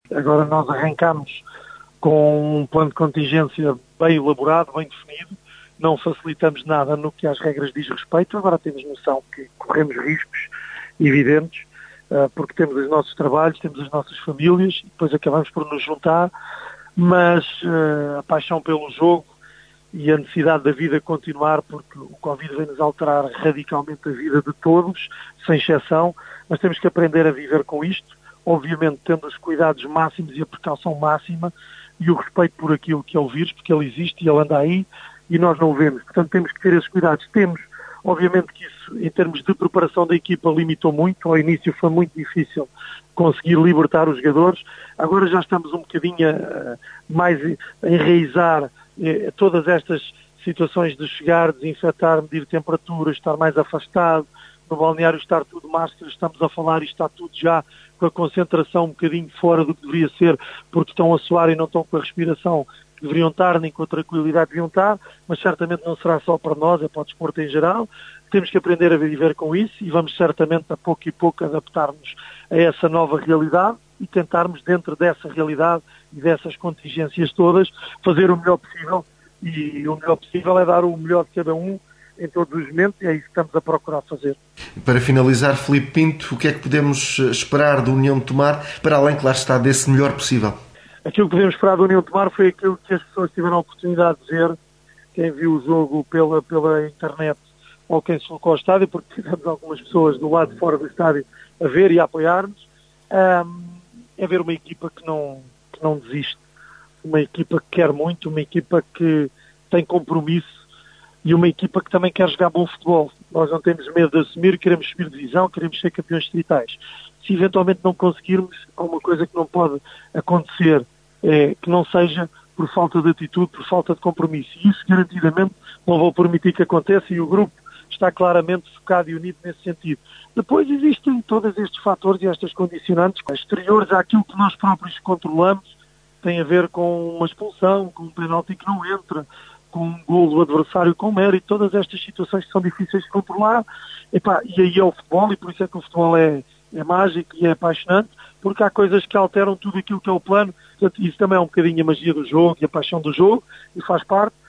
Agora nós arrancamos com um plano de contingência bem elaborado, bem definido, não facilitamos nada no que às regras diz respeito, agora temos noção que corremos riscos evidentes, porque temos os nossos trabalhos, temos as nossas famílias, e depois acabamos por nos juntar, mas a paixão pelo jogo e a necessidade da vida continuar, porque o Covid vem-nos alterar radicalmente a vida de todos, sem exceção, mas temos que aprender a viver com isto, obviamente tendo os cuidados máximos e a precaução máxima e o respeito por aquilo que é o vírus, porque ele existe e ele anda aí e nós não o vemos. Portanto, temos que ter esses cuidados. Temos, obviamente que isso, em termos de preparação da equipa, limitou muito. Ao início foi muito difícil conseguir libertar os jogadores. Agora já estamos um bocadinho mais a enraizar todas estas situações de chegar, desinfetar, medir temperatura, estar mais afastado, no balneário estar tudo máscara, estamos a falar e está tudo já com a concentração um bocadinho fora do que deveria ser, porque estão a suar e não estão com a respiração que deveriam estar, nem com a tranquilidade que deviam estar, mas certamente não será só para nós, é para o desporto em geral. Temos que aprender a viver com isso e vamos certamente a pouco e pouco adaptar-nos a essa nova realidade e tentarmos dentro dessa realidade e dessas contingências todas fazer o melhor possível, e o melhor possível é dar o melhor de cada um em todos os momentos, e é isso que estamos a procurar fazer. Para finalizar, Filipe Pinto, o que é que podemos esperar da União de Tomar, para além, claro está, desse melhor possível? Aquilo que podemos esperar da União de Tomar foi aquilo que as pessoas tiveram a oportunidade de ver, quem viu o jogo pela internet ou quem se colocou ao estádio, porque tivemos algumas pessoas do lado de fora do estádio a ver e a apoiar-nos, é ver uma equipa que não desiste, uma equipa que quer muito, uma equipa que tem compromisso e uma equipa que também quer jogar bom futebol. Nós não temos medo de assumir, queremos subir divisão, queremos ser campeões distritais. Se eventualmente não conseguirmos, há uma coisa que não pode acontecer, que não seja por falta de atitude, por falta de compromisso. E isso, garantidamente, não vou permitir que aconteça, e o grupo está claramente focado e unido nesse sentido. Depois existem todos estes fatores e estas condicionantes exteriores àquilo que nós próprios controlamos, tem a ver com uma expulsão, com um penalti que não entra, com um golo do adversário com mérito, todas estas situações que são difíceis de controlar. E aí é o futebol, e por isso é que o futebol é mágico e é apaixonante, porque há coisas que alteram tudo aquilo que é o plano. Portanto, isso também é um bocadinho a magia do jogo e a paixão do jogo, e faz parte.